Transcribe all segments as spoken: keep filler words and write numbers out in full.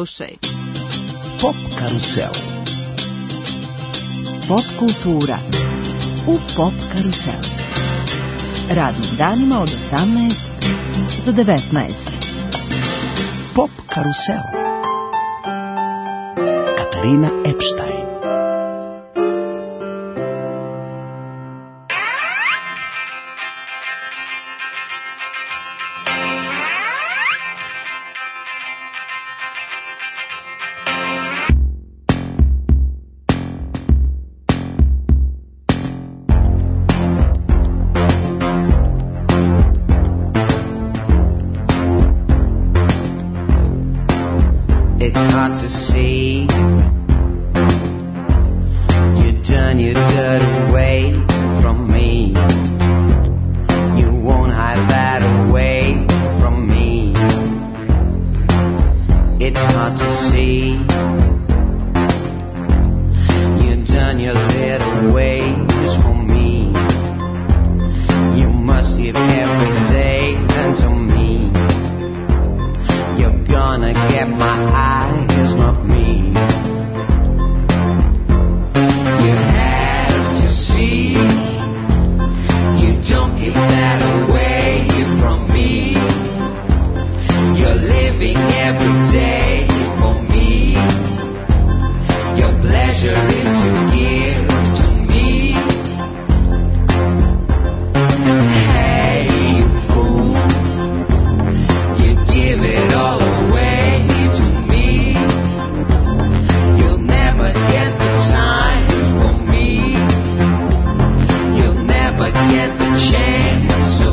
Slušaj. Pop karusel. Pop kultura u Pop karusel. Radnim danima od osamnaest do devetnaest. Pop karusel. Katarina Epstein. Get the chance.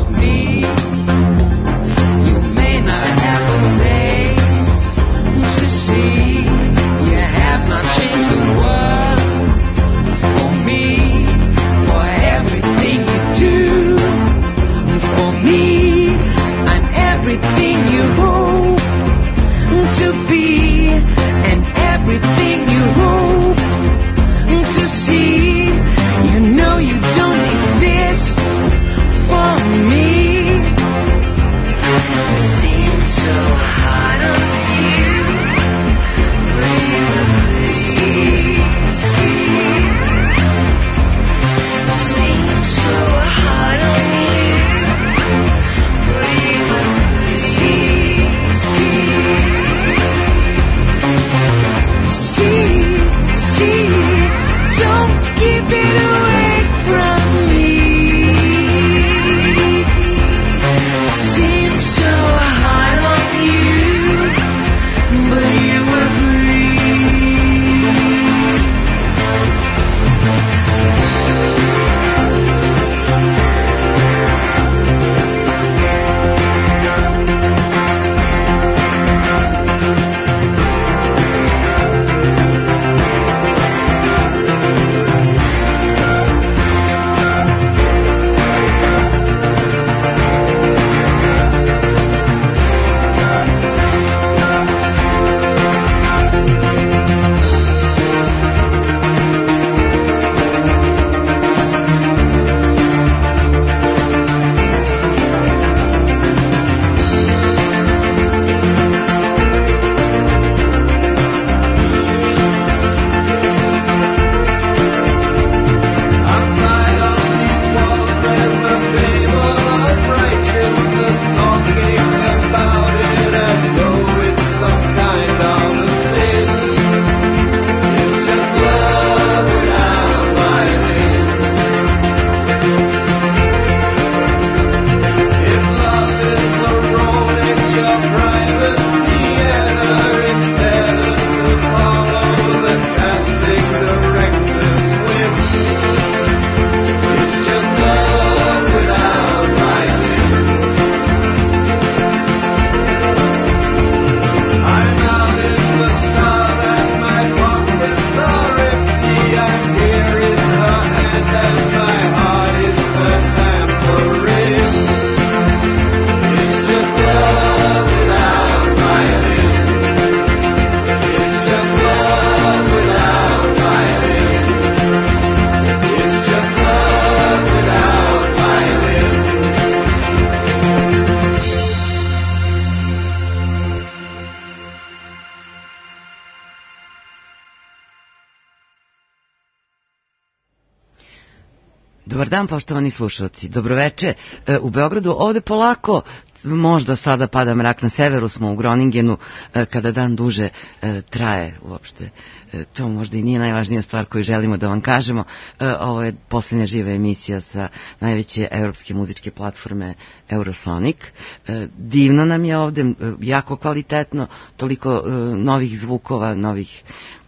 Dobar dan, poštovani slušalci. Dobroveče. U Beogradu ovde polako, možda sada pada mrak, na severu smo u Groningenu, kada dan duže traje uopšte. To možda i nije najvažnija stvar koju želimo da vam kažemo. Ovo je poslednja živa emisija sa najveće evropske muzičke platforme Eurosonic. Divno nam je ovde, jako kvalitetno, toliko novih zvukova, novih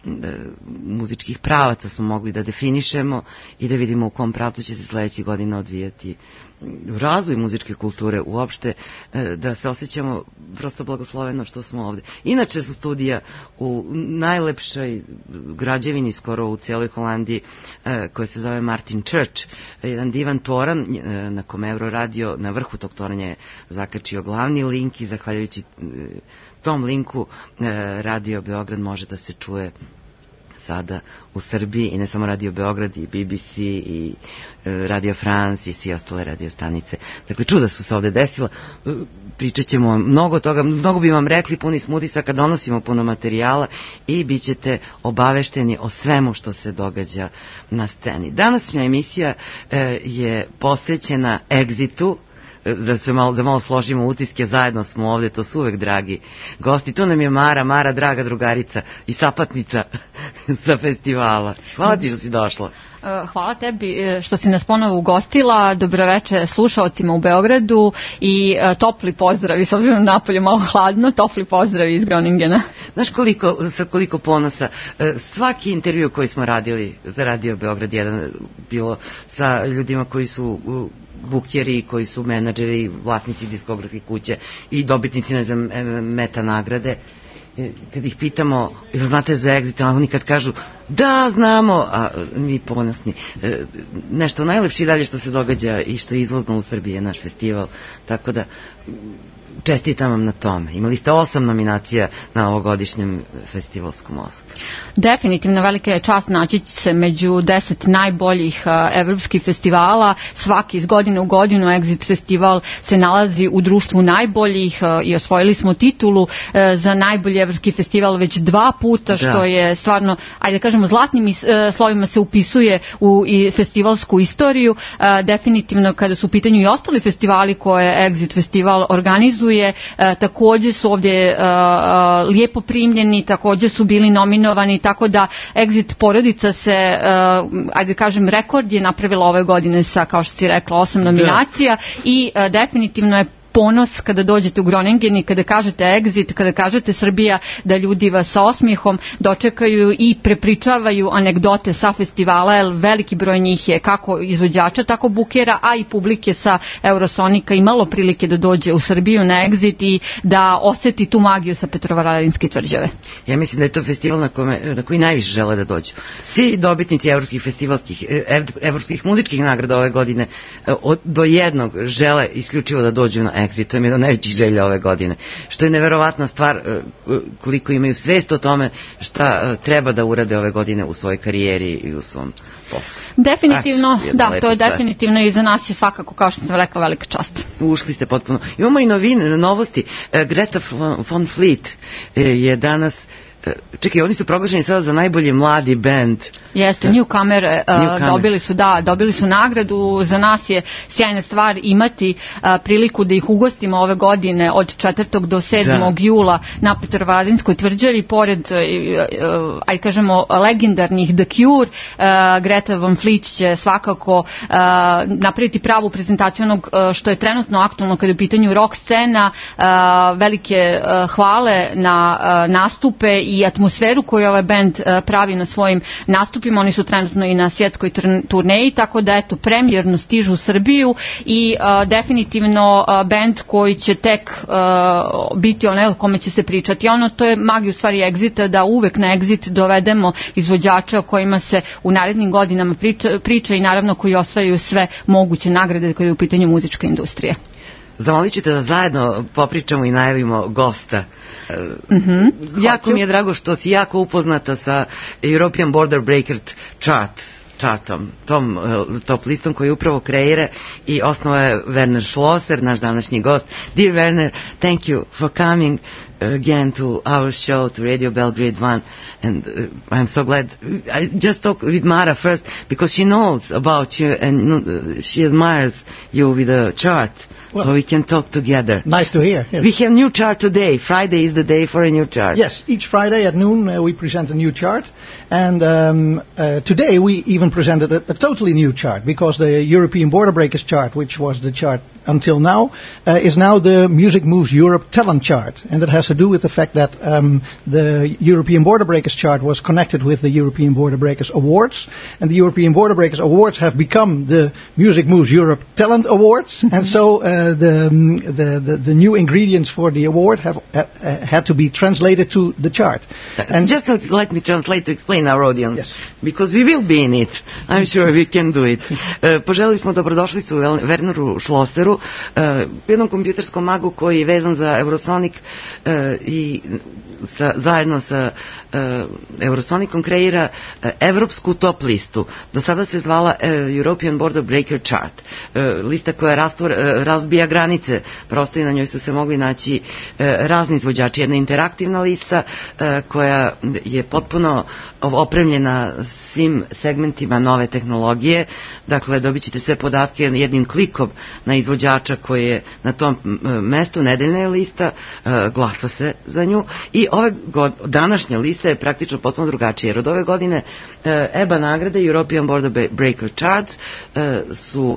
muzičkih pravaca smo mogli da definišemo i da vidimo u kom pravcu će se sledećih godina odvijati razvoj muzičke kulture uopšte, da se osjećamo prosto blagosloveno što smo ovde. Inače su studija u najlepšoj građevini skoro u cijeloj Holandiji, koja se zove Martin Church, jedan divan toran na kome Euro radio na vrhu tog toranja je zakačio glavni link i zahvaljujući tom linku Radio Beograd može da se čuje sada u Srbiji i ne samo Radio Beograd i B B C i Radio France i svi ostale radio stanice. Dakle, čuda su se ovde desila. Pričat ćemo mnogo toga, mnogo bi vam rekli, puni smo utisaka, donosimo puno materijala i bit ćete obavešteni o svemu što se događa na sceni. Današnja emisija je posvećena Exitu, da se malo, da malo složimo utiske, zajedno smo ovde, to su uvek dragi gosti. Tu nam je Mara, Mara, draga drugarica i sapatnica sa festivala. Hvala ti što si došla. Hvala tebi što si nas ponovo ugostila. Dobroveče slušaocima u Beogradu i topli pozdravi, s obzirom na napolje malo hladno, topli pozdravi iz Groningena. Znaš koliko, sa koliko ponosa, svaki intervju koji smo radili za Radio Beograd jedan, bilo sa ljudima koji su bukjeri, koji su menadžeri, vlasnici diskografskih kuće i dobitnici, ne znam, meta nagrade, kad ih pitamo, ili znate za Exit, a oni kad kažu da, znamo, a mi ponosni. Nešto najlepše i dalje što se događa i što je izvozno u Srbiji je naš festival, tako da čestitam vam na tome. Imali ste osam nominacija na ovogodišnjem festivalskom Oskaru. Definitivno velika je čast naći se među deset najboljih uh, evropskih festivala. Svaki iz godine u godinu Exit festival se nalazi u društvu najboljih uh, i osvojili smo titulu uh, za najbolji evropski festival već dva puta, što da. je stvarno, ajde da kažemo, zlatnim uh, slovima se upisuje u i festivalsku istoriju. Uh, definitivno kada su u pitanju i ostali festivali koje Exit festival organizuje, E, takođe su ovdje e, lijepo primljeni, takođe su bili nominovani, tako da Exit porodica se, e, ajde kažem, rekord je napravila ove godine sa, kao što si rekla, osam nominacija i e, definitivno je ponos kada dođete u Groningen i kada kažete Exit, kada kažete Srbija, da ljudi vas sa osmijehom dočekaju i prepričavaju anegdote sa festivala, jer veliki broj njih je kako izvođača, tako bukera, a i publike sa Eurosonika imalo prilike da dođe u Srbiju na Exit i da oseti tu magiju sa Petrovaradinske tvrđave. Ja mislim da je to festival na, kome, na koji najviše žele da dođu. Svi dobitnici evropskih festivalskih, evropskih muzičkih nagrada ove godine od, do jednog žele isključivo da dođu na Exit. To je jedna od najvećih želja ove godine. Što je neverovatna stvar koliko imaju svest o tome šta treba da urade ove godine u svojoj karijeri i u svom poslu. Definitivno, Ach, da, to je stvar. Definitivno i za nas je svakako, kao što sam rekla, velika čast. Ušli ste potpuno. Imamo i novine, novosti. Greta Van Fleet je danas, čekaj, oni su proglašeni sada za najbolji mladi bend. Jeste, Newcomer, uh, Newcomer. dobili su, da, dobili su nagradu. Za nas je sjajna stvar imati uh, priliku da ih ugostimo ove godine od četvrtog do sedmog da. jula na Petrovaradinskoj tvrđavi, pored, uh, uh, aj kažemo, legendarnih The Cure. Uh, Greta Van Fleet će svakako uh, napraviti pravu prezentaciju onog uh, što je trenutno aktualno kada je u pitanju rock scena. Uh, velike uh, hvale na uh, nastupe i atmosferu koju ovaj band uh, pravi na svojim nastupima. Oni su trenutno i na svjetskoj turneji, tako da eto, premijerno stižu u Srbiju i uh, definitivno uh, band koji će tek uh, biti onaj o kome će se pričati. Ono, to je magija u stvari Exita, da uvek na Exit dovedemo izvođača o kojima se u narednim godinama priča, priča i naravno koji osvajaju sve moguće nagrade kada je u pitanju muzička industrija. Zamolit ćete da zajedno popričamo i najavimo gosta. Mm-hmm. Jako mi je drago što si jako upoznata sa European Border Breaker Chart. chartom, tom uh, top listom koji upravo kreira i osnova je Werner Schlosser, naš današnji gost. Dear Werner, thank you for coming again to our show, to Radio Belgrade one, and uh, I'm so glad. I just talked with Mara first because she knows about you and uh, she admires you with a chart. Well, so we can talk together. Nice to hear. Yes. We have new chart today. Friday is the day for a new chart. Yes, each Friday at noon uh, we present a new chart. And um, uh, today we even presented a, a totally new chart because the European Border Breakers chart, which was the chart until now, uh, is now the Music Moves Europe Talent Chart. And that has to do with the fact that um, the European Border Breakers chart was connected with the European Border Breakers Awards. And the European Border Breakers Awards have become the Music Moves Europe Talent Awards. And so uh, the, um, the, the the new ingredients for the award have uh, had to be translated to the chart. And just let me translate to explain our audience. Yes. Because we will be in it. I'm sure we can do it. Uh, poželili smo dobrodošli su Werneru Schlosseru, uh, jednom kompjuterskom magu koji je vezan za Eurosonic uh, i sa, zajedno sa uh, Eurosonicom kreira uh, evropsku top listu. Do sada se zvala uh, European Border Breaker Chart. Uh, lista koja rastvor, uh, razbija granice. Prosto i na njoj su se mogli naći uh, razni izvođači. Jedna interaktivna lista uh, koja je potpuno opremljena svim segmentima nove tehnologije. Dakle, dobit ćete sve podatke jednim klikom na izvođača koji je na tom mestu. Nedeljna je lista, glasa se za nju i ove god, današnja lista je praktično potpuno drugačija, jer od ove godine E B A nagrade European Border Breaker Charts su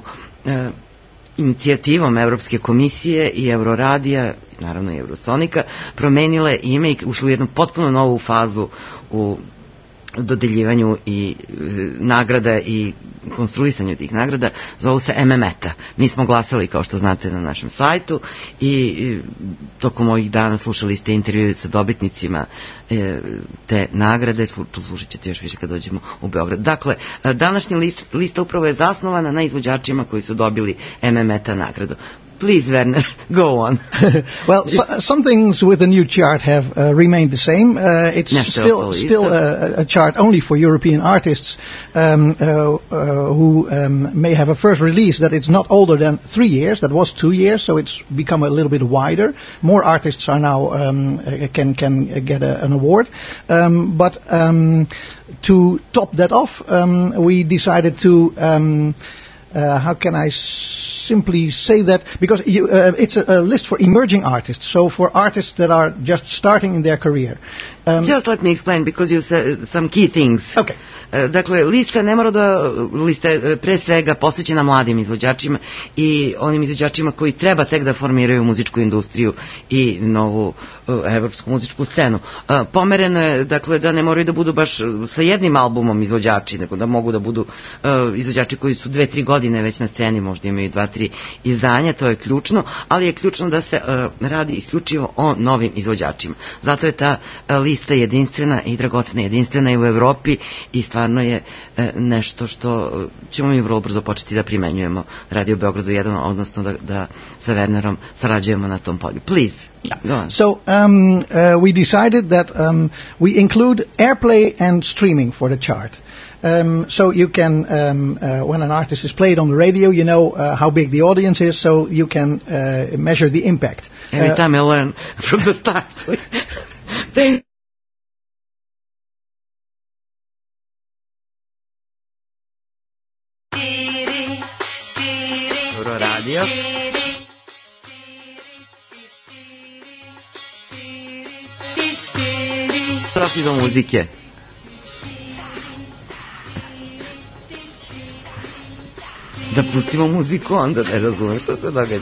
inicijativom Evropske komisije i Euroradija, naravno i Eurosonika, promenile ime i ušli u jednu potpuno novu fazu u dodeljivanju i e, nagrada i konstruisanju tih nagrada. Zovu se M M E T A. Mi smo glasali, kao što znate, na našem sajtu i, i tokom ovih dana slušali ste intervjue sa dobitnicima e, te nagrade. Slušat ćete još više kad dođemo u Beograd. Dakle, današnja list, lista upravo je zasnovana na izvođačima koji su dobili M M E T A nagradu. Please, Werner, go on. Well, so, some things with the new chart have uh, remained the same. Uh, it's yeah, still still a, a chart only for European artists um, uh, uh, who um, may have a first release that it's not older than three years. That was two years, so it's become a little bit wider. More artists are now um, can can get a, an award. Um, but um, to top that off, um, we decided to. Um, Uh, how can I simply say that? Because you, uh, it's a, a list for emerging artists, so for artists that are just starting in their career. Um, just let me explain, because you said some key things. Okay. Dakle, lista ne mora da, lista je pre svega posvećena mladim izvođačima i onim izvođačima koji treba tek da formiraju muzičku industriju i novu uh, evropsku muzičku scenu. Uh, pomereno je, dakle, da ne moraju da budu baš sa jednim albumom izvođači, nego da mogu da budu uh, izvođači koji su dve, tri godine već na sceni, možda imaju dva, tri izdanja, to je ključno, ali je ključno da se uh, radi isključivo o novim izvođačima. Zato je ta uh, lista jedinstvena i dragocena, jedinstvena i u Evropi i stvarno je e, nešto što ćemo mi vrlo brzo početi da primenjujemo Radio Beogradu jedan, odnosno da, da sa Wernerom sarađujemo na tom polju. Please, go on. So um, uh, we decided that um, we include airplay and streaming for the chart. Um, so you can, um, uh, when an artist is played on the radio, you know uh, how big the audience is, so you can uh, measure the impact. Every uh, time I learn from the start. Thank Radio. Prošli do muzike. Da pustimo muziku, onda ne razumem što se događa.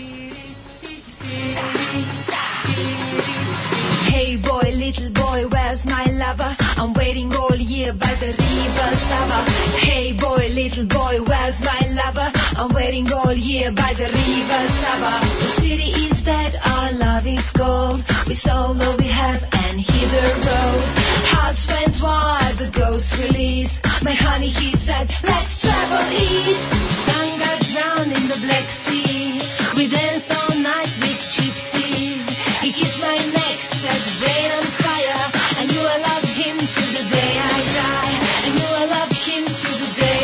Hey boy, little boy, where's my lover? I'm waiting all year by the river Sava. Hey boy, little boy, where's my lover? I'm waiting all year by the river Sava. The city is dead, our love is gold. We sold all we have and hit the road. Hearts went wild, the ghost released. My honey, he said, let's travel east. Sun got drowned in the Black Sea. We danced all night with gypsies. He kissed my neck, set the brain on fire. I knew I loved him till the day I die. I knew I loved him till the day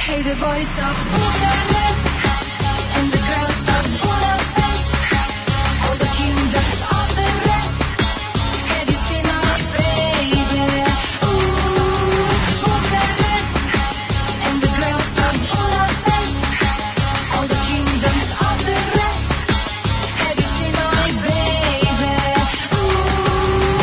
Hey, the boys of Budapest and the girls of Budapest, all the kingdoms of the rest. Have you seen my baby? Ooh, Budapest and the girls of Budapest, all the kingdoms of the rest. Have you seen my baby? Ooh.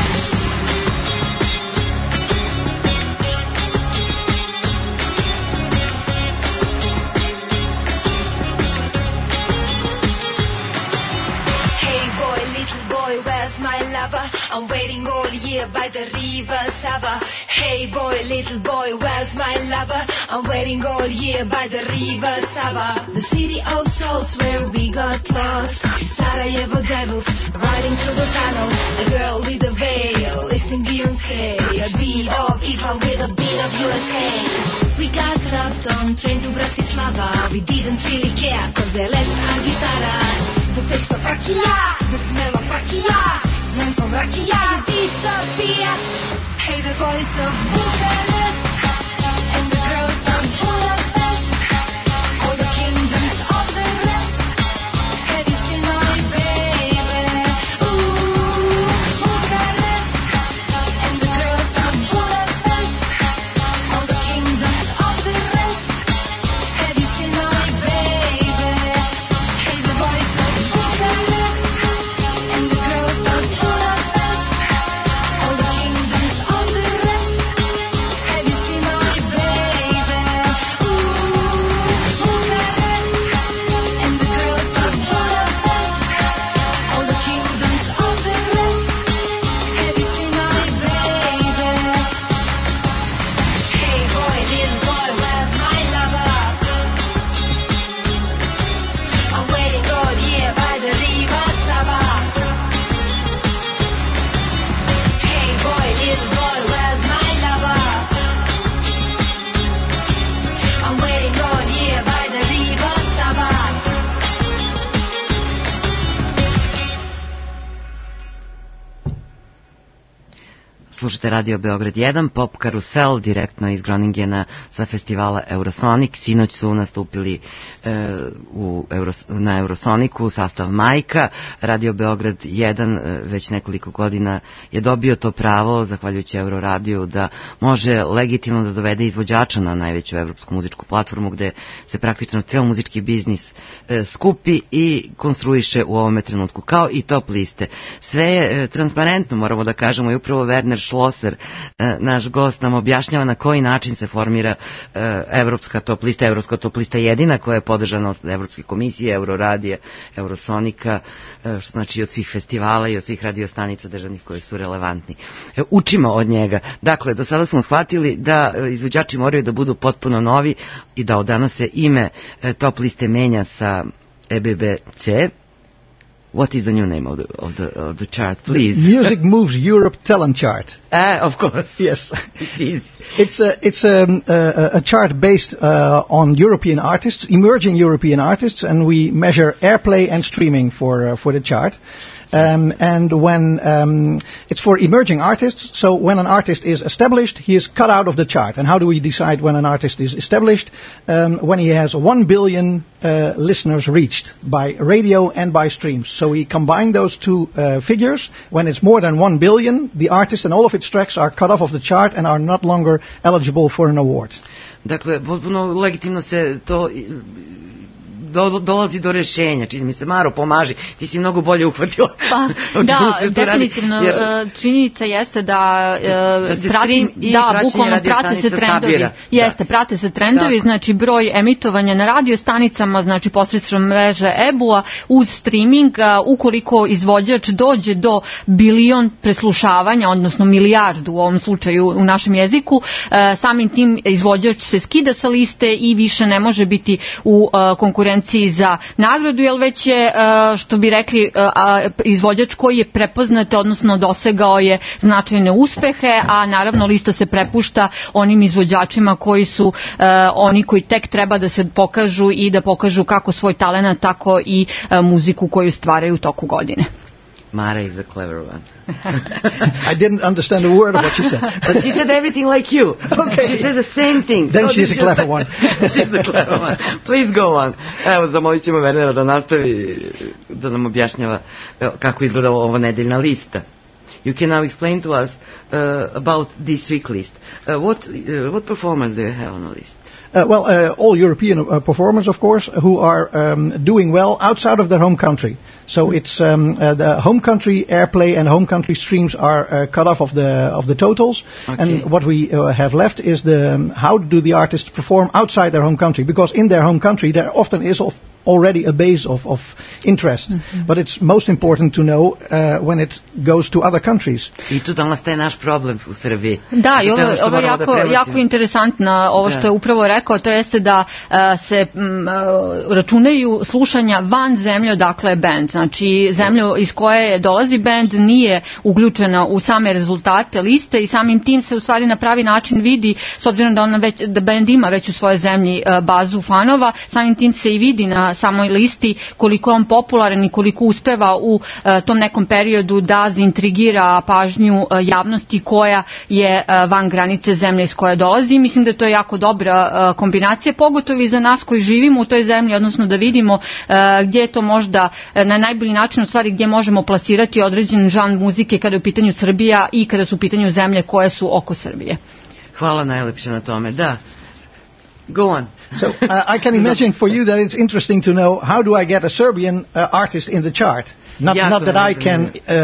Hey boy, little boy, where's my lover? I'm waiting all year by the river Sava. Hey boy, little boy, where's my lover? I'm waiting all year by the river Sava. The city of souls where we got lost. Sarajevo devils riding through the tunnel. A girl with a veil, listening Beyonce. A beat of Islam with a beat of U S A. We got trapped on train to Bratislava. We didn't really care cause they left our guitar. The taste of rakia, the smell of rakia, smell from rakia, you disappear. Hey, the boys of Bucharest and the girls of Budapest, all the kingdoms of the rest. Have you seen my baby? Ooh, Bucharest and the girls of Budapest, all the kingdoms of the rest. Have you seen my baby? Hey, the boys of Bucharest and the girls of Budapest, all the kingdoms of the rest. Have you seen my baby? Ooh, Bucharest and the girls of Budapest, all the kingdoms of the rest. Have you seen my baby? Hey boy, little boy, where's my lover? I'm waiting all year by the river Sava. Hey boy, little boy, where's my lover? I'm waiting all year by the river Sava. Slušate Radio Beograd jedan, Pop Karusel, direktno iz Groningena sa festivala Eurosonic. Sinoć su nastupili e, u Euros, na Eurosoniku sastav Majka. Radio Beograd jedan e, već nekoliko godina je dobio to pravo, zahvaljujući Euroradiju, da može legitimno da dovede izvođača na najveću evropsku muzičku platformu, gde se praktično ceo muzički biznis e, skupi i konstruiše u ovome trenutku, kao i top liste. Sve je e, transparentno, moramo da kažemo, i upravo Werner Schlosser, naš gost, nam objašnjava na koji način se formira evropska top lista. Evropska top lista jedina koja je podržana od Evropske komisije, Euroradije, Eurosonika, što znači od svih festivala i od svih radiostanica državnih koje su relevantni. Učimo od njega. Dakle, do sada smo shvatili da izvođači moraju da budu potpuno novi i da od danas se ime top liste menja sa E B B C. What is the new name of the of the of the chart, please? Music Moves Europe Talent Chart. Ah, of course. Yes. It is. It's a it's a a, a chart based uh, on European artists, emerging European artists, and we measure airplay and streaming for uh, for the chart. Um, and when um, it's for emerging artists, so when an artist is established, he is cut out of the chart. And how do we decide when an artist is established? Um, when he has one billion uh, listeners reached by radio and by streams. So we combine those two uh, figures. When it's more than one billion, the artist and all of its tracks are cut off of the chart and are not longer eligible for an award. Dakle, potpuno legitimno se to do, dolazi do rešenja. Čini mi se, Maro, pomaži, ti si mnogo bolje uhvatila. Pa, da, definitivno, radi, jer, činjenica jeste da, da, prati, da bukvalno prate se trendovi. Sabira. Jeste, da. Prate se trendovi, tako. Znači broj emitovanja na radio stanicama, znači posredstvom mreže E B U-a uz streaming, ukoliko izvođač dođe do bilion preslušavanja, odnosno milijardu u ovom slučaju u našem jeziku, samim tim izvođač se skida sa liste i više ne može biti u konkurenciji za nagradu, jer već je, što bi rekli, izvođač koji je prepoznat, odnosno dosegao je značajne uspehe, a naravno lista se prepušta onim izvođačima koji su oni koji tek treba da se pokažu i da pokažu kako svoj talenat, tako i muziku koju stvaraju u toku godine. Mara is a clever one. I didn't understand a word of what she said. But she said everything like you. Okay. She said the same thing. Then So she's a this clever is- one. She's a clever one. Please go on. Evo, zamolit ćemo Wernera da nastavi, da nam objašnjava e, kako izgleda ova nedeljna lista. You can now explain to us uh, about this week list. Uh, what uh, what performers do you have on the list? Uh, well, uh, all European uh, performers, of course, who are um, doing well outside of their home country. So it's um, uh, the home country airplay and home country streams are uh, cut off of the of the totals. Okay. And what we uh, have left is the um, how do the artists perform outside their home country? Because in their home country there often is of already a base of, of interest. Mm-hmm. But it's most important to know uh, when it goes to other countries. I tu danas taj naš problem u Srbiji. Da, i ovo, To je ono što ovo je moramo da jako, prebacimo. jako interesantno ovo što Da. je upravo rekao, to jeste da a, se m, a, računaju slušanja van zemlje odakle je band. Znači, zemlja iz koje dolazi band nije uključena u same rezultate liste i samim tim se u stvari na pravi način vidi, s obzirom da, ona već, da band ima već u svojoj zemlji a, bazu fanova, samim tim se i vidi na samoj listi koliko je on popularan i koliko uspeva u a, tom nekom periodu da zaintrigira pažnju a, javnosti koja je a, van granice zemlje iz koje dolazi. Mislim da je to jako dobra a, kombinacija, pogotovo i za nas koji živimo u toj zemlji, odnosno da vidimo a, gdje je to možda a, na najbolji način, u stvari gdje možemo plasirati određen žanr muzike kada je u pitanju Srbija i kada su u pitanju zemlje koje su oko Srbije. Hvala najlepše na tome, da. Go on. So uh, I can imagine for you that it's interesting to know how do I get a Serbian uh, artist in the chart. Not, Yeah, not so that I that's can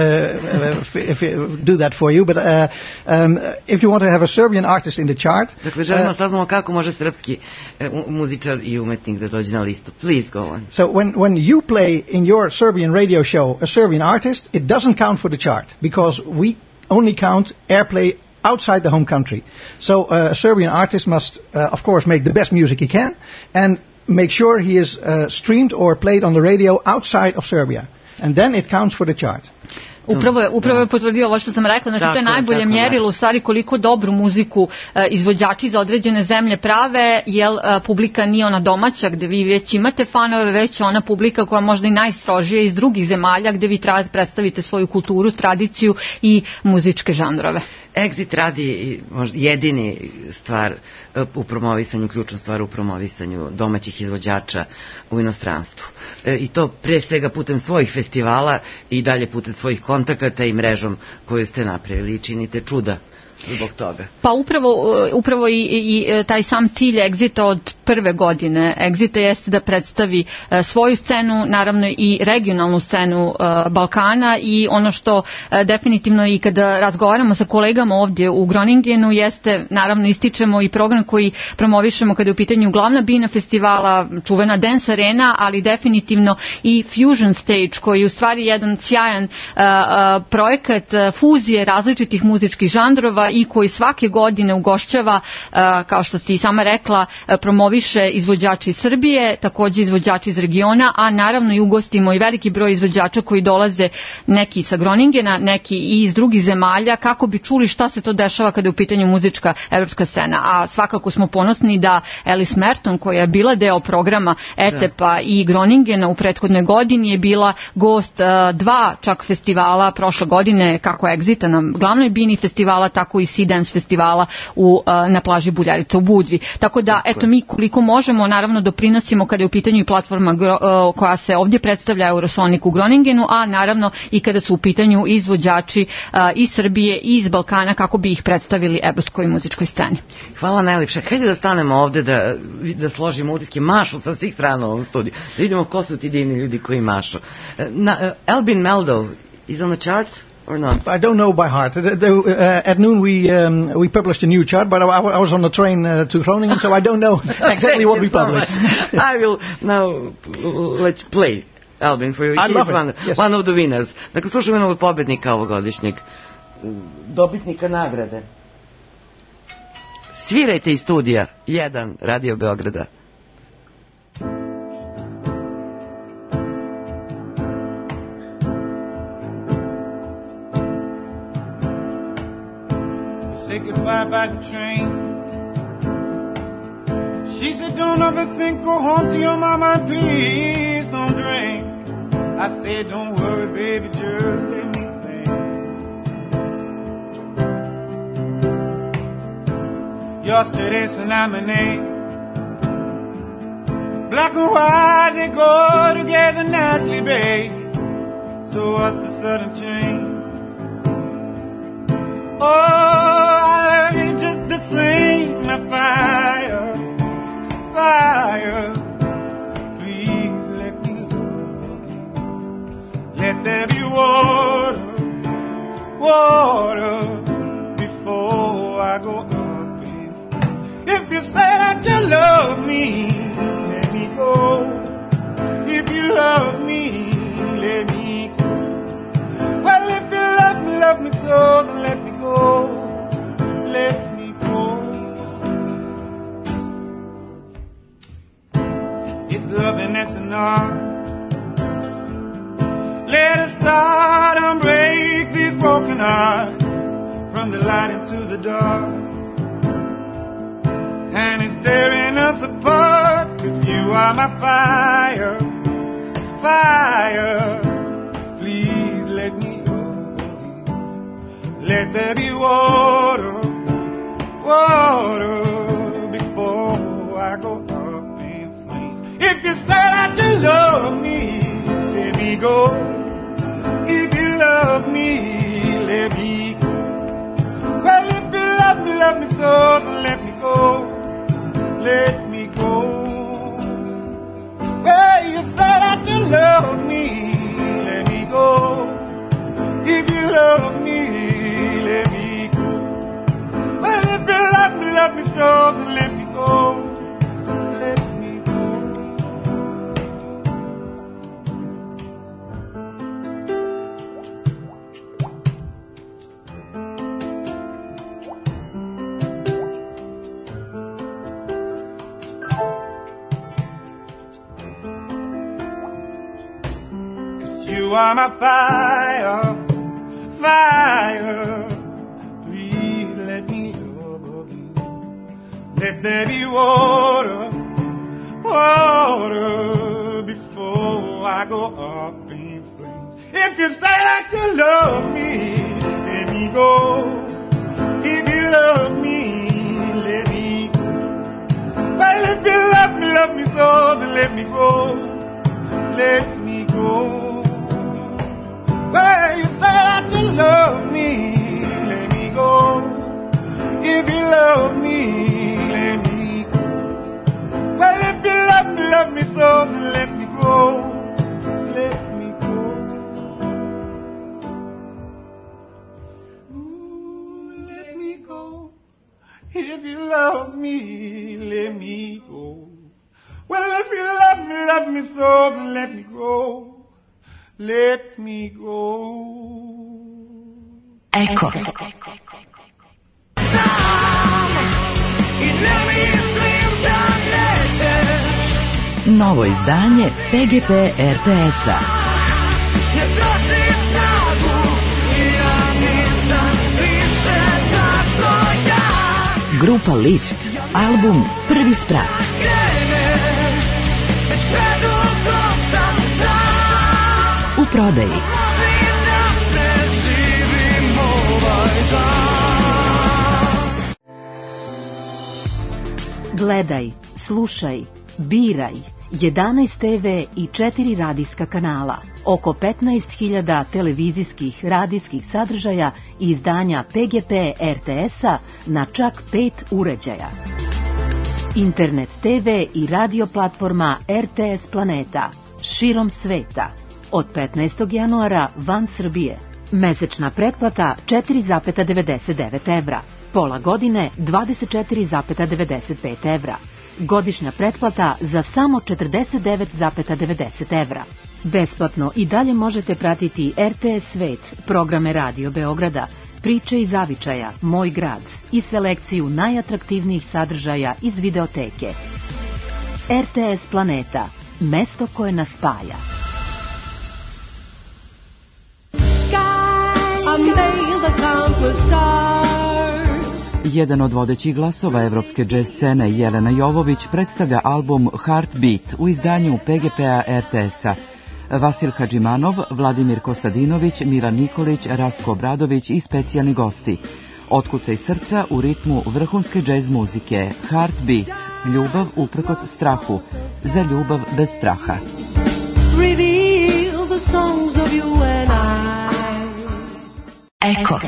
uh, uh, f- if, do that for you, but uh, um, if you want to have a Serbian artist in the chart. Dakle, želimo uh, saznamo kako može srpski e, u- muzičar i umetnik da dođe na listu. Please go on. So when, when you play in your Serbian radio show a Serbian artist, it doesn't count for the chart because we only count airplay outside the home country. So uh, a Serbian artist must, uh, of course, make the best music he can and make sure he is uh, streamed or played on the radio outside of Serbia. And then it counts for the chart. Upravo je, upravo je potvrdio ovo što sam rekla, znači Tako to je je, najbolje tako je. mjerilo u stvari koliko dobru muziku e, izvođači za određene zemlje prave, jer e, publika nije ona domaća gdje vi već imate fanove, već ona publika koja možda i najstrožija iz drugih zemalja gdje vi trebate predstavite svoju kulturu, tradiciju i muzičke žanrove. Exit radi možda jedini stvar e, u promovisanju, ključna stvar u promovisanju domaćih izvođača u inostranstvu. E, I to pre svega putem svojih festivala i dalje putem svojih kontakata i mrežom koju ste napravili i činite čuda zbog toga. Pa upravo, upravo i, i, i taj sam cilj Exita od prve godine Exita jeste da predstavi e, svoju scenu, naravno i regionalnu scenu e, Balkana i ono što e, definitivno i kada razgovaramo sa kolegama ovdje u Groningenu jeste, naravno ističemo i program koji promovišemo kada je u pitanju glavna bina festivala, čuvena Dance Arena, ali definitivno i Fusion Stage koji je u stvari jedan sjajan e, e, projekat e, fuzije različitih muzičkih žanrova i koji svake godine ugošćava, kao što si i sama rekla, promoviše izvođači iz Srbije, također izvođači iz regiona, a naravno i ugostimo i veliki broj izvođača koji dolaze neki sa Groningena, neki i iz drugih zemalja, kako bi čuli šta se to dešava kada je u pitanju muzička evropska scena. A svakako smo ponosni da Alice Merton, koja je bila deo programa E T E P-a i Groningena u prethodnoj godini, je bila gost dva čak festivala prošle godine, kako Exita na glavnoj bini festivala, tako i Sea Dance festivala u, na plaži Buljarica u Budvi. Tako da, eto, mi koliko možemo, naravno doprinosimo kada je u pitanju i platforma koja se ovdje predstavlja Eurosonic u Groningenu, a naravno i kada su u pitanju izvođači iz Srbije i iz Balkana kako bi ih predstavili evropskoj muzičkoj sceni. Hvala najlepše. Hajde da stanemo ovdje da, da složimo utiske. Mašu sa svih strana u ovom studiju. Da vidimo ko su ti divni ljudi koji mašu. Na, uh, Albin Meldau is on the chart? Or not? I don't know by heart. The, the, uh, at noon we um, we published a new chart, but I, I was on the train uh, to Groningen, so I don't know exactly what we published. I will now let's play Albin for you. I He love is it. one, Yes. one of the winners. Dakle, slušamo jednog pobednika ovogodišnjeg, dobitnika nagrade. Svirajte iz studija jedan Radio Beograda. Say goodbye by the train. She said, don't ever think, go home to your mama, please don't drink. I said, don't worry, baby, just let me sing. Yesterday's lemonade, black and white, they go together nicely, babe. So what's the sudden change? Oh, I love you just the same, my fire, fire. Please let me love you. Let there be water, water, before I go up. If you say that you love me, let me go. If you love me, let me go. Well, if you love me, love me so, then let me go. Let me go. If loving is an art, let us start and break these broken hearts from the light into the dark. And it's tearing us apart, 'cause you are my fire, fire. Please let me hold you. Let there be water, water, before I go up in flames. If you say that you love me, let me go. If you love me, let me go. Well, if you love me, love me so, then let me go. Let me go. Well, you say that you love me, let me go. If you love me, let me go. Well, if you love me, love me so, then let me go. Let me go. You are my fire, fire. Please let me love you. Let there be water, water, before I go up in flames. If you say that you love me, let me go. If you love me, let me go. Well, if you love me, love me so, then let me go. Let me go. Well, you say that you love me, let me go. If you love me, let me go. Well, if you love me, love me so, then let me go. Let me go. Ooh, let me go. If you love me, let me go. Well, if you love me, love me so, then let me go. Let me go. Ecco. Novo izdanje P G P R T S-a. Grupa Lift, album Prvi sprat. U prodaji. Gledaj, slušaj, biraj. jedanaest te ve i četiri radijska kanala. Oko petnaest hiljada televizijskih radijskih sadržaja i izdanja P G P R T S-a na čak pet uređaja. Internet te ve i radio platforma R T S Planeta širom sveta. Od petnaestog januara van Srbije. Mesečna pretplata četiri zarez devedeset devet evra. Pola godine dvadeset četiri zarez devedeset pet evra. Godišnja pretplata za samo četrdeset devet zarez devedeset evra. Besplatno i dalje možete pratiti R T S Svet, programe Radio Beograda, priče iz zavičaja, Moj grad i selekciju najatraktivnijih sadržaja iz videoteke. R T S Planeta, mesto koje nas spaja. Jedan od vodećih glasova evropske džez scene, Jelena Jovović, predstavlja album Heartbeat u izdanju P G P-a R T S-a. Vasil Hadžimanov, Vladimir Kostadinović, Milan Nikolić, Rastko Obradović i specijalni gosti. Otkucaj srca u ritmu vrhunske džez muzike. Heartbeat, ljubav uprkos strahu, za ljubav bez straha. Reveal the songs of you and I. Eko.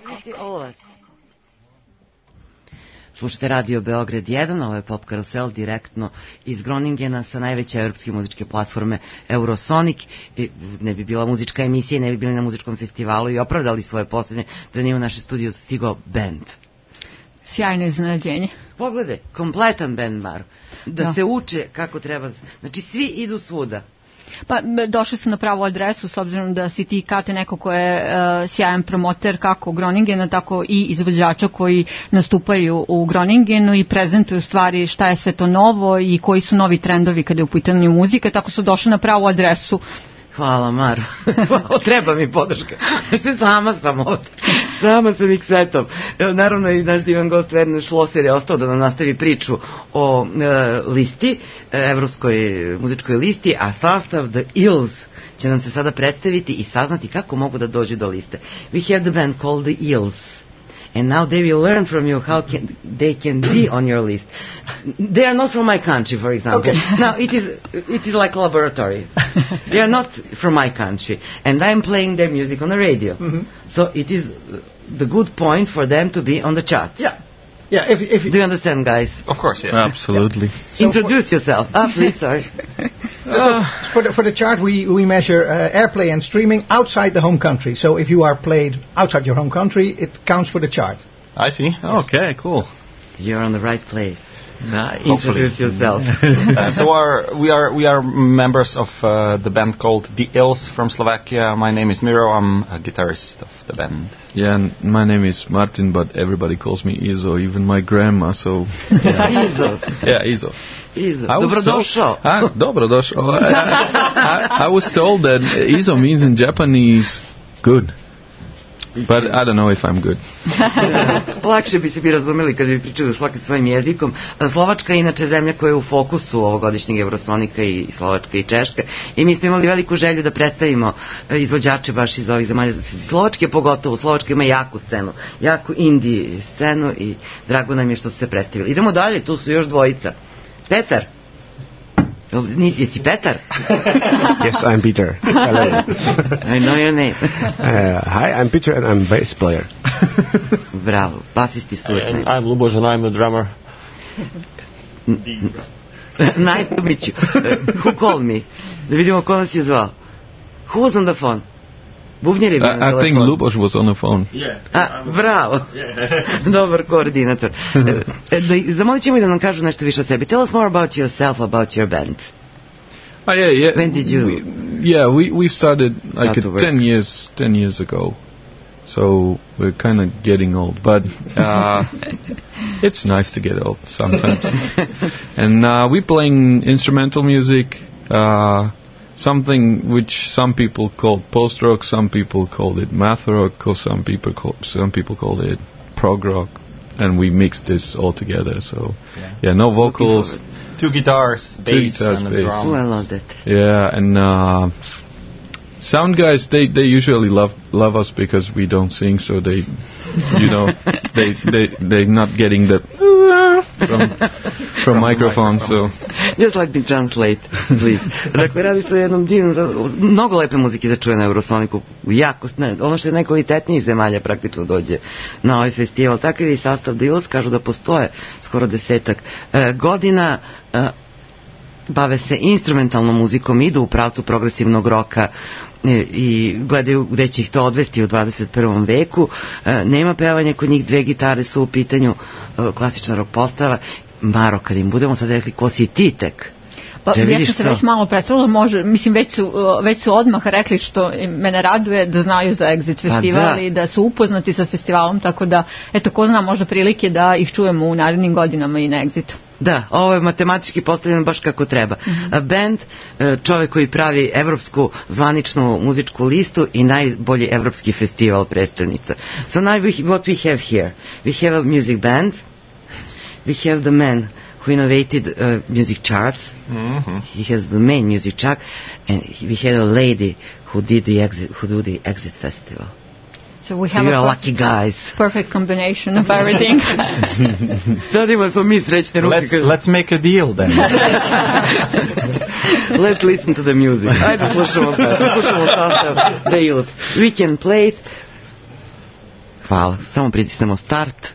Slušajte Radio Beograd jedan, ovo je Pop Karusel direktno iz Groningena sa najveće evropske muzičke platforme Eurosonic. I ne bi bila muzička emisija, ne bi bili na muzičkom festivalu i opravdali svoje posljednje da nije u naše studiju stigao band. Sjajno iznenađenje. Pogledaj, kompletan band, Maro. Da, Da. se uče kako treba. Znači, svi idu svuda. Pa m, došli su na pravu adresu s obzirom da si ti, Kate, neko ko je uh, sjajan promoter kako Groningena, tako i izvođača koji nastupaju u Groningenu i prezentuju stvari šta je sve to novo i koji su novi trendovi kada je u pitanju muzike, tako su došli na pravu adresu. Hvala, Maro. Treba mi podrška. Što sama sam ovdje. Sama sam ih setom. Evo, naravno i naš divan gost Werner Schlosser je ostao da nam nastavi priču o e, listi, e, evropskoj muzičkoj listi, a sastav The Eels će nam se sada predstaviti i saznati kako mogu da dođu do liste. We have the band called The Eels. And now they will learn from you how can they can be on your list. They are not from my country, for example. Okay. Now it is it is like a laboratory. They are not from my country, and I am playing their music on the radio. Mhm. So it is the good point for them to be on the chart. Yeah. Yeah, if, if Do you understand, guys? Of course, yes. Absolutely. So Introduce yourself. Ah, please, sorry. So for the for the chart, we we measure uh, airplay and streaming outside the home country. So if you are played outside your home country, it counts for the chart. I see. Okay, cool. You're on the right place. Nice. Introduce yourself. Uh, so our, we are we are members of uh, the band called The Eels from Slovakia. My name is Miro. I'm a guitarist of the band. Yeah, and my name is Martin, but everybody calls me Izo, even my grandma, so... Izo. Yeah, Izo. Izo. I was Dobrodošao. told- Ah, dobrodošao. I, I, I was told that Izo means in Japanese good, but I don't know if I'm good. Lakše bi se bi razumeli kad bi pričali svaki svojim jezikom. Slovačka je inače zemlja koja je u fokusu ovogodišnjeg Eurosonika, i Slovačka i Češka, i mi smo imali veliku želju da predstavimo izvođače baš iz ovih zemalja. Slovačke pogotovo, Slovačka ima jaku scenu, jaku indie scenu i drago nam je što su se predstavili. Idemo dalje, tu su još dvojica. Petar. Nisi, jesi Petar? Yes, I'm Peter. Hello. I know your name. Uh, hi, I'm Peter and I'm bass player. Bravo, basisti su uvijek. And I'm Lubos and I'm the drummer. Nice to meet you. Uh, who called me? Da vidimo ko nas je zvao. Who was on the phone? Bubnjer je bio na I, I telefonu. think Lubos was on the phone. Yeah. A, bravo. Dobar koordinator. E, da, zamolit ćemo i da nam kažu nešto više o sebi. Tell us more about yourself, about your band. Oh yeah, yeah. When did you- We, yeah, we we started Start like to uh, work? ten years, ten years ago. So we're kind of getting old, but uh, it's nice to get old sometimes. And uh, we're playing instrumental music, uh, something which some people call post rock, some people call it math rock, or some people call some people call it prog rock, and we mix this all together. So Yeah. yeah, no vocals. Two guitars, bass, guitars, and a bass. drum. Oh, I love that. Yeah, and uh, sound guys, they, they usually love love us because we don't sing, so they, you know, they they they're not getting the from from microphones. So Just let me translate, please. Dakle, radi se o jednom divnom, za- mnogo lepe muzike za čuje na Eurosoniku. Jako, ne, ono što je najkvalitetnijih zemalja praktično dođe na ovaj festival. Takav je i sastav The Eels, kažu da postoje skoro desetak e, godina. E, bave se instrumentalnom muzikom, idu u pravcu progresivnog roka e, i gledaju gde će ih to odvesti u dvadeset prvom veku. E, nema pevanja kod njih, dve gitare su u pitanju, e, klasična rock postava. Maro, kad im budemo sad rekli ko si ti tek, Pa, da ja vidiš sam se to. već malo predstavila, može, mislim već su, uh, već su odmah rekli što mene raduje da znaju za Exit festival da. i da su upoznati sa festivalom, tako da, eto, ko zna, možda prilike da ih čujemo u narednim godinama i na Exitu. Da, ovo je matematički postavljeno baš kako treba. A band, e, čovjek koji pravi evropsku zvaničnu muzičku listu i najbolji evropski festival predstavnica. So now we, what we have here, we have a music band, we have the man who innovated uh, music charts. Mm-hmm. He has the main music chart, and he, we had a lady who did the exit, who do the exit festival. So we So have you're a per- lucky guys. perfect combination of everything. Sad ima smo mi srećne ruke. Let's, let's make a deal then. Let's listen to the music. Ajde slušamo, slušamo sastav The Youth. We can play it. Hvala. Samo pritisnemo start.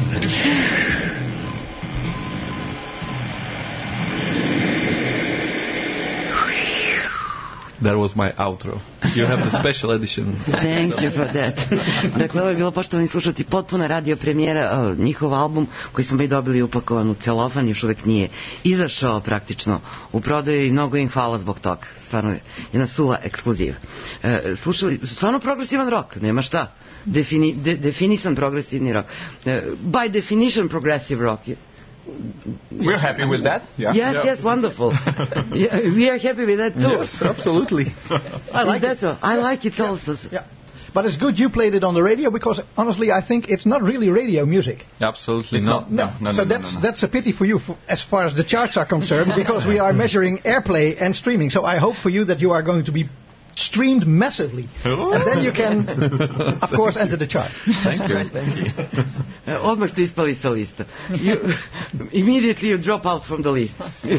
That was my outro. You have the special edition. Thank you for that. Dakle, ovo je bilo, poštovani slušati, potpuna radio premijera, njihov album koji smo mi dobili upakovan u celofan, još uvek nije izašao praktično u prodaju i mnogo im hvala zbog toga. Stvarno je jedna suva ekskluziva. E, slušali, stvarno progresivan rock, nema šta. Defini, de, definisan progresivni rock. E, by definition progressive rock. We're happy with that. Yeah. Yes, yeah. Yes, wonderful. Yeah, we are happy with that too. Yes, absolutely. I like that it. So? I like it also. Yeah. But it's good you played it on the radio because honestly I think it's not really radio music. Absolutely it's not. not. No. No, no, so no, that's no, no. that's a pity for you for, as far as the charts are concerned because we are measuring airplay and streaming. So I hope for you that you are going to be streamed massively, and then you can, of course, enter the chart. Thank you. Thank you. Uh, odmah ste ispali sa lista. You, immediately you drop out from the list.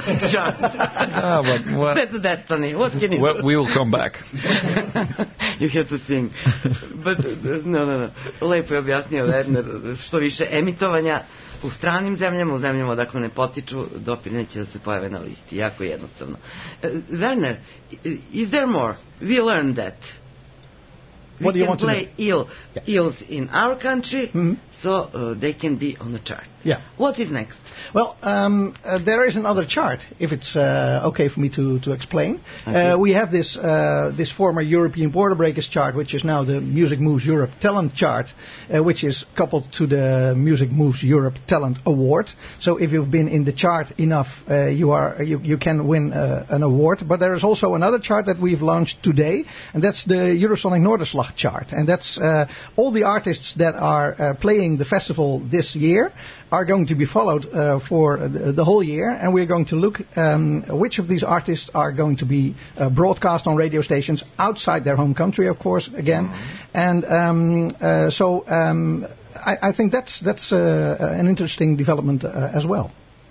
Ah, but what? That's destiny. What can you well, do? we will come back. You have to sing. But, uh, no, no, no. Lepo je objasnio Werner, što više emitovanja u stranim zemljama, u zemljama odakle ne potiču, doprineće da se pojave na listi. Jako jednostavno. Uh, Werner, is there more? We learned that. We What do you can want to play ill, yeah. ills in our country, mm-hmm. so uh, they can be on the chart. Yeah. What is next? Well, um, uh, there is another chart, if it's uh, okay for me to, to explain. Okay. Uh, we have this uh, this former European Border Breakers chart, which is now the Music Moves Europe Talent chart, uh, which is coupled to the Music Moves Europe Talent Award. So if you've been in the chart enough, uh, you are you, you can win uh, an award. But there is also another chart that we've launched today, and that's the Eurosonic Noorderslag chart. And that's uh, all the artists that are uh, playing the festival this year are going to be followed uh, for the, the whole year, and we're going to look um, which of these artists are going to be uh, broadcast on radio stations outside their home country, of course, again. Mm-hmm. And um, uh, so um, I, I think that's that's uh, an interesting development uh, as well.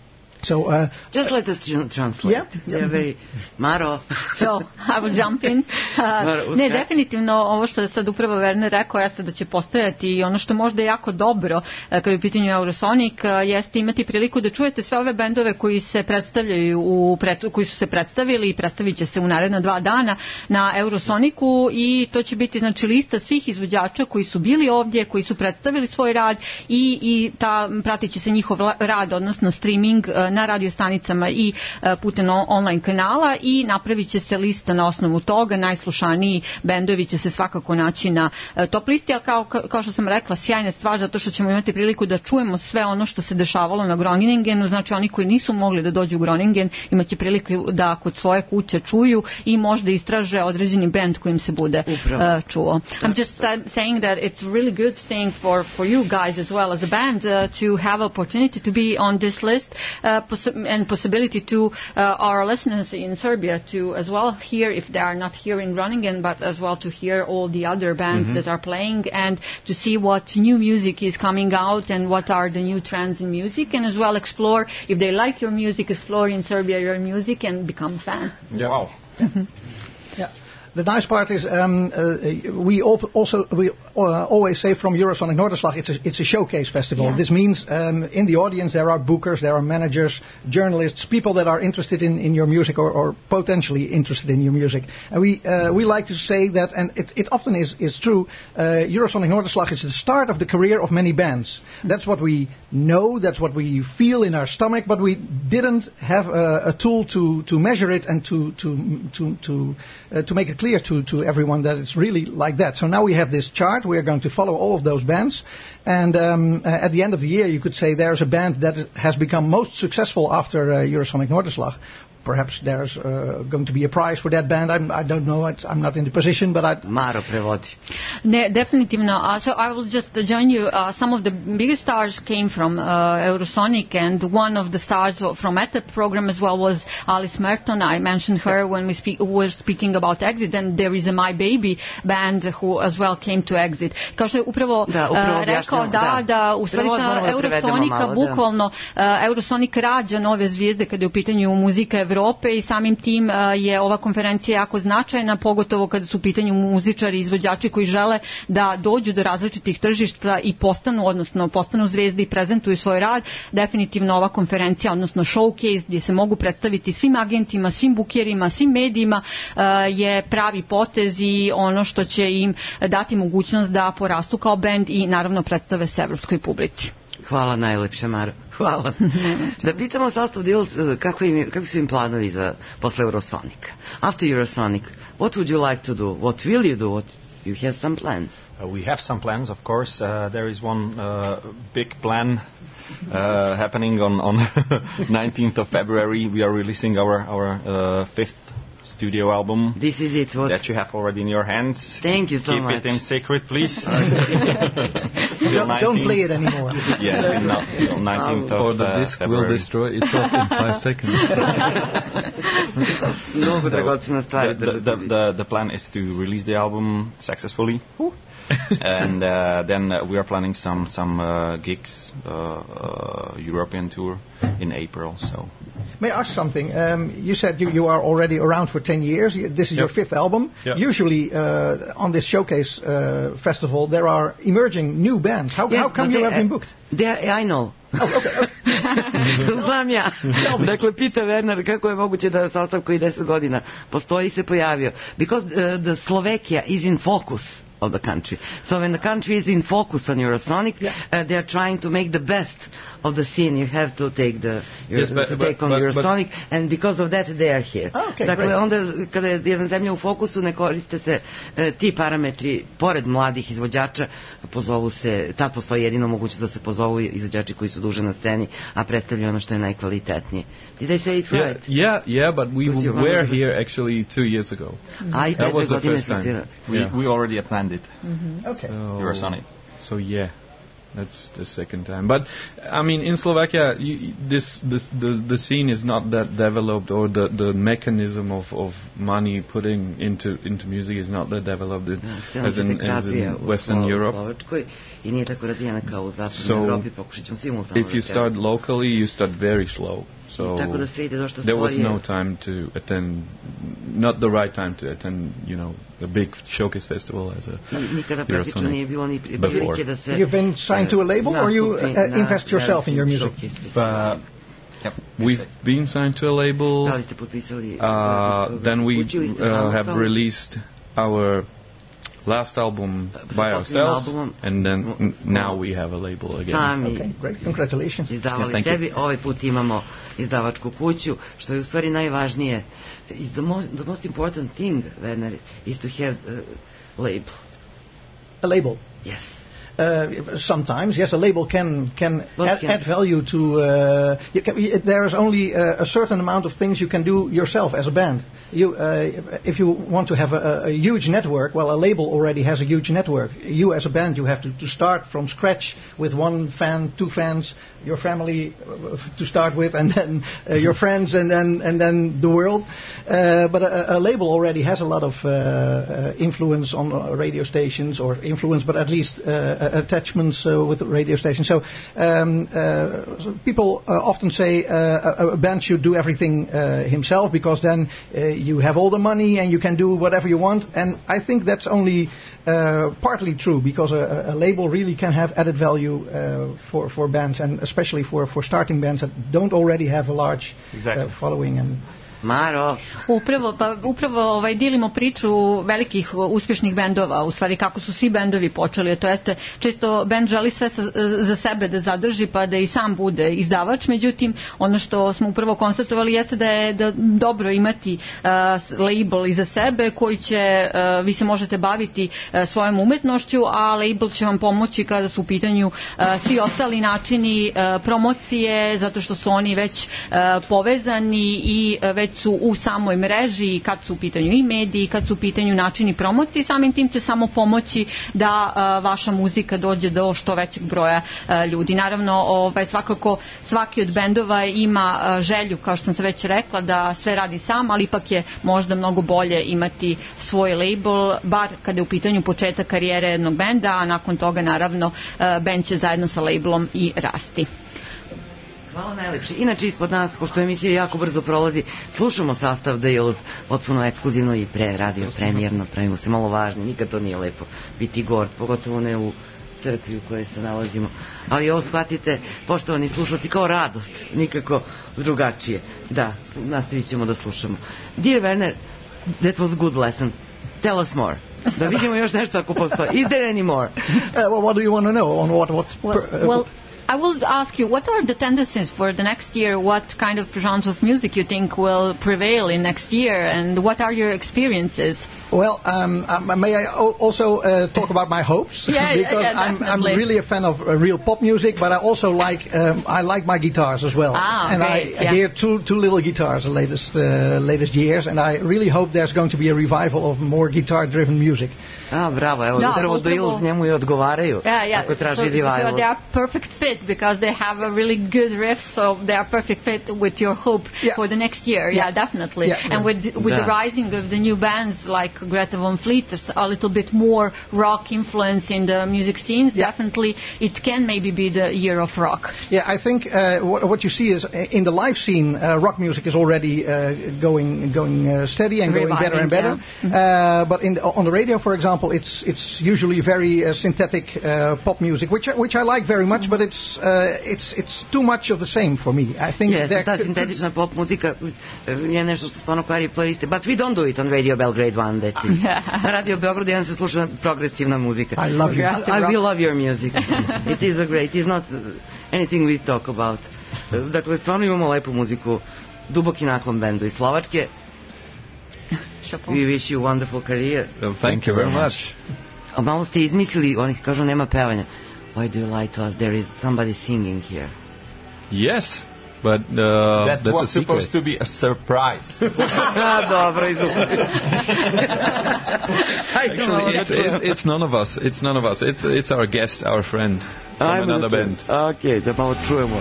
So uh, just let us tr- translate. Yeah, yeah. Very Maro. So I will jump in. Uh, ne, definitivno ovo što je sad upravo Werner rekao jeste da će postojati i ono što možda je jako dobro uh, kada je u pitanju Eurosonic uh, jeste imati priliku da čujete sve ove bendove koji se predstavljaju u pred, koji su se predstavili i predstavit će se u naredna dva dana na Eurosonicu i to će biti znači lista svih izvođača koji su bili ovdje, koji su predstavili svoj rad i, i ta, pratit će se njihov rad, odnosno streaming uh, na radio stanicama i uh, putem online kanala i napravit će se lista na osnovu toga, najslušaniji bendovi će se svakako naći na uh, top listi, ali kao, kao što sam rekla, sjajna stvar zato što ćemo imati priliku da čujemo sve ono što se dešavalo na Groningenu, znači oni koji nisu mogli da dođu u Groningen imaće priliku da kod svoje kuće čuju i možda istraže određeni bend kojim se bude uh, čuo. I'm just uh, saying that it's a really good thing for, for you guys as well as a band uh, to have opportunity to be on this list uh, and possibility to uh, our listeners in Serbia to as well hear, if they are not here in Groningen, but as well to hear all the other bands mm-hmm. that are playing and to see what new music is coming out and what are the new trends in music, and as well explore, if they like your music, explore in Serbia your music and become a fan. Yeah. Wow. Mm-hmm. Yeah. The nice part is um, uh, we also we uh, always say from Eurosonic Noorderslag it's a, it's a showcase festival. Yeah. This means um, in the audience there are bookers, there are managers, journalists, people that are interested in, in your music or, or potentially interested in your music. And we uh, we like to say that, and it, it often is is true. Uh, Eurosonic Noorderslag is the start of the career of many bands. That's what we know. That's what we feel in our stomach. But we didn't have a, a tool to, to measure it and to to to to uh, to make it clear to, to everyone that it's really like that. So now we have this chart. We are going to follow all of those bands. And um, uh, at the end of the year, you could say there's a band that has become most successful after uh, Eurosonic Noorderslag. Perhaps there's uh, going to be a prize for that band. I'm, I don't know. It's, I'm not in the position, but I... Maro prevodi. Ne, definitivno. Uh, so I will just uh, join you. Uh, some of the biggest stars came from uh, Eurosonic, and one of the stars from E T A program as well was Alice Merton. I mentioned her when we speak, were speaking about Exit, and there is a My Baby band who as well came to Exit. Kao što je upravo, da, upravo uh, rekao da, da, da u stvari sa Eurosonika, bukvalno, uh, Eurosonic rađa nove zvijezde kada je u pitanju muzika Evrope i samim tim je ova konferencija jako značajna, pogotovo kada su u pitanju muzičari i izvođači koji žele da dođu do različitih tržišta i postanu, odnosno postanu zvezde i prezentuju svoj rad. Definitivno ova konferencija, odnosno showcase gdje se mogu predstaviti svim agentima, svim bukjerima, svim medijima je pravi potez i ono što će im dati mogućnost da porastu kao bend i naravno predstave se evropskoj publici. Hvala najlepše, Maro. Hvala. Da pitamo sastav Deals, kako, im, kako su im planovi za posle Eurosonika? After Eurosonic, what would you like to do? What will you do? What, you have some plans? Uh, we have some plans, of course. Uh, there is one uh, big plan uh, happening on, on nineteenth of February. We are releasing our, our uh, fifth studio album. This is it. What? That you have already in your hands. Thank you so Keep much. Keep it in secret, please. don't, don't play it anymore. Yeah, till, no, till nineteenth of Or the uh, disc February. will destroy itself in five seconds. Mnogo So, dragocena stvar. the, the, the, the plan is to release the album successfully. And uh, then uh, we are planning some some uh, gigs, uh, uh, European tour in April. So, may I ask something? Um, you said you, you are already around for ten years. You- This is your Yep. fifth album. Yep. Usually uh, on this showcase uh, festival there are emerging new bands. How, Yes, how come but you they- have been booked? They, I know. Znam ja. Dakle, pita Werner kako je moguće da sastav koji deset godina postoji se pojavio. Because uh, the Slovakia is in focus of the country. So when the country is in focus on Eurosonic, Yeah. uh, they are trying to make the best of the scene. You have to take the Yes, but- to but- take on but- Eurosonic, and because of that they are here. Ah, okay, dakle, great. onda kada je jedna zemlja u fokusu ne koriste se e, ti parametri pored mladih izvođača, pozovu se, tad postoji jedino mogućnost da se pozovu izvođači koji su duže na sceni, a predstavljaju ono što je najkvalitetnije. Did I say it Yeah, right? yeah, yeah, but we Because you were remember- here actually two years ago. A i pre That was dve the godine first su time. svirali. we Yeah. we already attended Okay. So, Eurosonic. So yeah, that's the second time. But I mean, in Slovakia, you, this, this the the scene is not that developed, or the, the mechanism of, of money putting into into music is not that developed in, Scena as se in, tek as razvija in u Western Slo- Europe. Slovačkoj i nije tako razvijena kao u zapadnoj So, Evropi, pokušat ćemo simultano. If you da start kažem. locally, you start very slow. So Tako da sve ide dosta there was sporije. no time to attend, not the right time to attend, you know, a big showcase festival as a Nikada praktično Eurosonic nije bilo ni pri- before. prilike da se You've been signed to a label, or you nastupi uh, na invest yourself in your velikim music? showcase. Uh, yep. We've been signed to a label. Da li ste potpisali? Uh, then we Učili ste uh, samostalno? have released our last album by posljednjim ourselves, albumom and then smo- n- smo now we have a label again. Sami Okay, great. Congratulations. izdavali Yeah, thank you. sebi, ovaj put imamo izdavačku kuću, što je u stvari najvažnije. Is the most, the most important thing, Werner, is to have a label. A label. Yes. Uh, sometimes, yes, a label can can Well, add, can- add value to. Uh, you can, y- there is only uh, a certain amount of things you can do yourself as a band. You, uh, if you want to have a, a huge network, well, a label already has a huge network. You, as a band, you have to, to start from scratch with one fan, two fans, your family uh, to start with, and then uh, your friends, and then and then the world. Uh, but a, a label already has a lot of uh, uh, influence on uh, radio stations, or influence, but at least uh, attachments uh, with the radio station. So um, uh, so people uh, often say uh, a, a band should do everything uh, himself, because then uh, you have all the money and you can do whatever you want. And I think that's only uh, partly true, because a, a label really can have added value uh, for for bands, and especially for for starting bands that don't already have a large Exactly. uh, following. And Maro, Upravo, pa upravo ovaj, dilimo priču velikih uh, uspješnih bendova, u stvari kako su svi bendovi počeli, to jeste često bend želi sve sa, za sebe da zadrži pa da i sam bude izdavač, međutim ono što smo upravo konstatovali jeste da je da dobro imati uh, label iza sebe koji će, uh, vi se možete baviti uh, svojom umetnošću, a label će vam pomoći kada su u pitanju uh, svi ostali načini uh, promocije, zato što su oni već uh, povezani i uh, već su u samoj mreži, kad su u pitanju i mediji, kad su u pitanju načini promocije, samim tim će samo pomoći da uh, vaša muzika dođe do što većeg broja uh, ljudi. Naravno, ovaj, svakako svaki od bendova ima uh, želju, kao što sam se već rekla, da sve radi sam, ali ipak je možda mnogo bolje imati svoj label, bar kada je u pitanju početak karijere jednog benda, a nakon toga naravno uh, bend će zajedno sa labelom i rasti. Hvala najlepše. Inače, ispod nas, pošto emisija jako brzo prolazi, slušamo sastav The Hills, potpuno ekskluzivno i pre radio, premijerno, pravimo se malo važni, nikad to nije lepo biti gord, pogotovo ne u crkvi u kojoj se nalazimo. Ali ovo shvatite, poštovani slušalci, kao radost, nikako drugačije. Da, nastavit ćemo da slušamo. Dear Werner, that was good lesson. Tell us more. Da vidimo još nešto ako postoji. Is there any more? Uh, well, what do you want to know? On what? what well, per, uh, well I will ask you, what are the tendencies for the next year? What kind of genres of music you think will prevail in next year, and what are your experiences? Well, um, um, may I also uh, talk about my hopes? Yeah, because yeah, I'm, I'm really a fan of uh, real pop music, but I also like um, I like my guitars as well. Ah, and great, I yeah. hear two two little guitars the latest uh, latest years, and I really hope there's going to be a revival of more guitar-driven music. A, bravo, evo, Da, upravo The Hills njemu i odgovaraju. Yeah, yeah. Ako traži so, revival. so they are perfect fit because they have a really good riff, so they are perfect fit with your hope Yeah. for the next year. Yeah, Yeah. definitely. Yeah, and yeah. with with Da. the rising of the new bands like Greta Van Fleet, there's a little bit more rock influence in the music scenes. Yeah. Definitely, it can maybe be the year of rock. Yeah, I think uh, what, what you see is uh, in the live scene, uh, rock music is already uh, going going uh, steady and going Reviving, better and better. yeah. Uh, but in the, on the radio, for example, it's it's usually very uh, synthetic uh, pop music, which I, which I like very much. But it's uh, it's it's too much of the same for me. I think Yes, there ta could- sintetična pop muzika je nešto što stvarno kvari playliste. But we don't do it on Radio Belgrade one, that is. Na Radio Beogradu jedan se sluša progresivna muzika. I love you. I, I will love your music. It is a great, it is not uh, anything we talk about. Uh, Dakle, stvarno imamo lepu muziku, duboki naklon bendu iz Slovačke. Chapeau. We wish you a wonderful career. Well, thank you very much. A malo ste izmislili, oni kažu nema pevanja. Why do you lie to us? There is somebody singing here. Yes, but uh, That that's was a secret. supposed to be a surprise. A, dobro, izvukli. Actually, it's, it, it's none of us. It's none of us. It's it's our guest, our friend from Ajmo another da band. čujemo. Okej, da malo čujemo.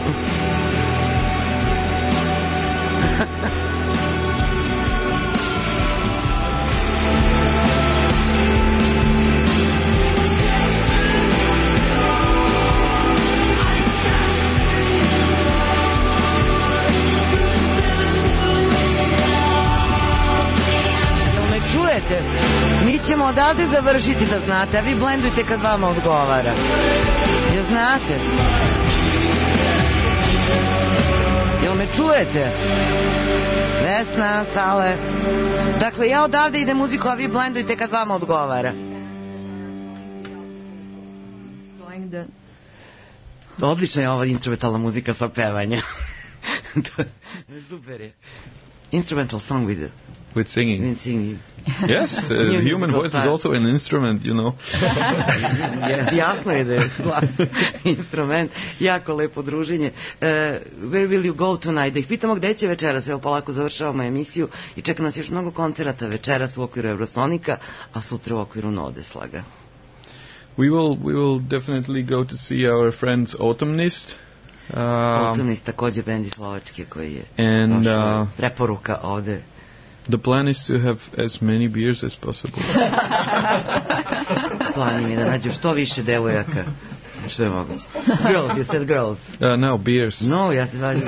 Jel me čujete? Mi ćemo odavde završiti, da znate, a vi blendujte kad vama odgovara. Jel znate? Jel me čujete? Vesna, Sale. Dakle, ja odavde idem muziku, a vi blendujte kad vama odgovara. Playing the Odlična je ova instrumentalna muzika sa pevanja. Super je. Instrumental song with, With singing. with singing. Yes, uh, Nije the human musical voice is style. also an instrument, you know. Yes, jasno je da je glas instrument. Jako lepo druženje. Uh, where will you go tonight? Da ih pitamo gde će večeras. Evo, polako završavamo emisiju i čeka nas još mnogo koncerata večeras u okviru Eurosonika, a sutra u okviru Nodeslaga. We will we will definitely go to see our friends Autumnist. Um, Autumnist, takođe bend iz Slovačke koji je And, došao. uh, Preporuka ovde. the plan is to have as many beers as possible. Plan im je da nađu što više devojaka. Što je moguće. Girls, you said girls. Uh, no, beers. No, ja se vađam.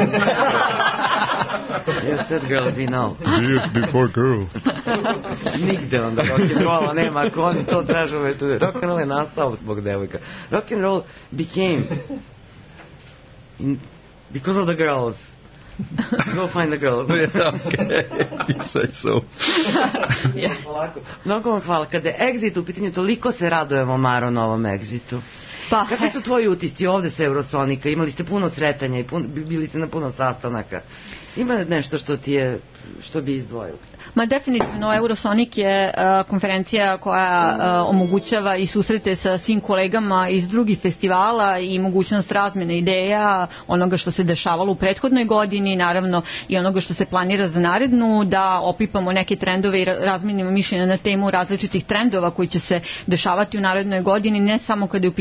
You said girls, we know. Beers before girls. Nigde onda rock'n'rolla nema, ako oni to traže ove tu. Rock'n'roll je nastao zbog devojka. Rock'n'roll became in, because of the girls. Go find the girls. Yeah, okay, you say so. Polako. Mnogo vam hvala. Kada je Exit u pitanju, toliko se radujemo Maro novom Exitu. Pa, Kakvi su tvoji utisci ovde sa Eurosonika? Imali ste puno sretanja i pun, bili ste na puno sastanaka. Ima nešto što ti je, što bi izdvojio? Ma definitivno Eurosonic je uh, konferencija koja uh, omogućava i susrete sa svim kolegama iz drugih festivala i mogućnost razmene ideja, onoga što se dešavalo u prethodnoj godini, naravno i onoga što se planira za narednu, da opipamo neke trendove i razmenimo mišljenja na temu različitih trendova koji će se dešavati u narednoj godini, ne samo kada je u pitanju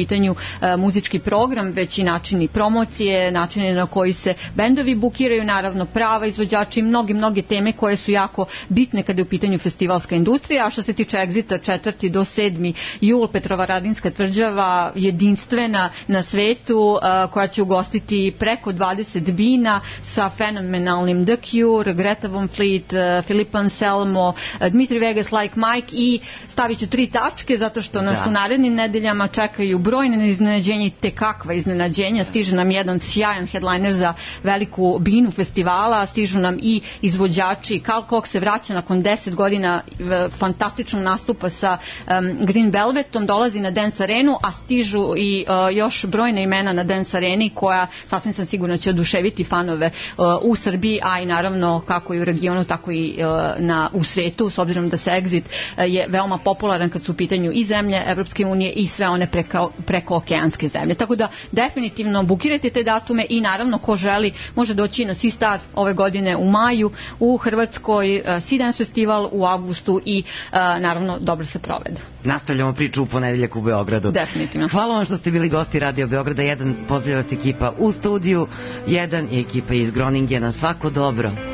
e, muzički program, već i načini promocije, načini na koji se bendovi bukiraju, naravno prava izvođači i mnogi, mnoge teme koje su jako bitne kada je u pitanju festivalska industrija. A što se tiče Exita, četvrti do sedmi jul, Petrovaradinska tvrđava, jedinstvena na svetu, koja će ugostiti preko dvadeset bina sa fenomenalnim The Cure, Greta Van Fleet, Filip Anselmo, Dmitri Vegas, Like Mike, i stavit ću tri tačke zato što nas da. u narednim nedeljama čekaju brojne iznenađenja i te kakva iznenađenja. Stiže nam jedan sjajan headliner za veliku binu festivala, stižu nam i izvođači. Carl Cox se vraća nakon deset godina fantastičnog nastupa sa um, Green Velvetom, dolazi na Dance Arenu, a stižu i uh, još brojne imena na Dance Areni koja sasvim sam sigurno će oduševiti fanove uh, u Srbiji, a i naravno kako i u regionu, tako i uh, na, u svetu, s obzirom da se Exit uh, je veoma popularan kad su u pitanju i zemlje Evropske unije i sve one preko, preko okeanske zemlje. Tako da definitivno bukirajte te datume i naravno ko želi može doći na Sea Star ove godine u maju u Hrvatskoj, uh, Sea Dance festival u avgustu i uh, naravno dobro se provede. Nastavljamo priču u ponedeljak u Beogradu. Definitivno. Hvala vam što ste bili gosti Radio Beograda jedan. Pozdravlja vas ekipa u studiju, jedan je ekipa iz Groningena. Svako dobro.